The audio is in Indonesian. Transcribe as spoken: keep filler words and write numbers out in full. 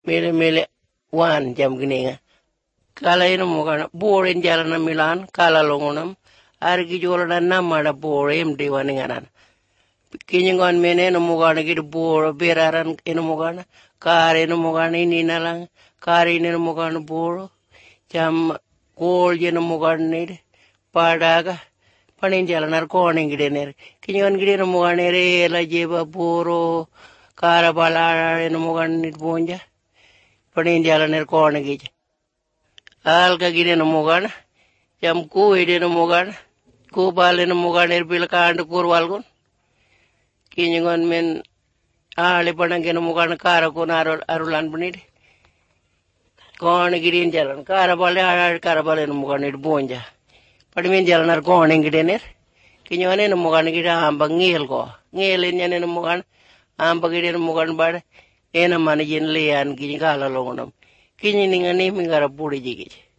mele-mele wan jam gini nga. Kala ino mo kana boren jalan na Milan kala longonam argi jola na namada bore em diwani nganan. Kinyangon mene ino mo kana gid bore beraran ino mo kana kare ino mo kana ini nalang kare ino mo kana bore jam kol jeno mo kana nide padaga panin jalan ar koning gide ner kinyangon gide ino mo kana re la jeba boro kara bala ino mo kana nid bonja panin jalan ar koning gide. Alga gide no mogana jam ku ide no mogana ku bale no mogana er bil kaand kurwal gon kinyon men ale panange no mogana kara ko naro arulan bunide kon gidin jalan kara bale ara kara bale no mogana er bonja padmen jalan ar kon ngide ner kinyon no mogana gida amba ngel ko ngel nyane no mogana amba gide no mogana bade ena man jen lian gini kala longonam kinyi ngani mingara pudi jigi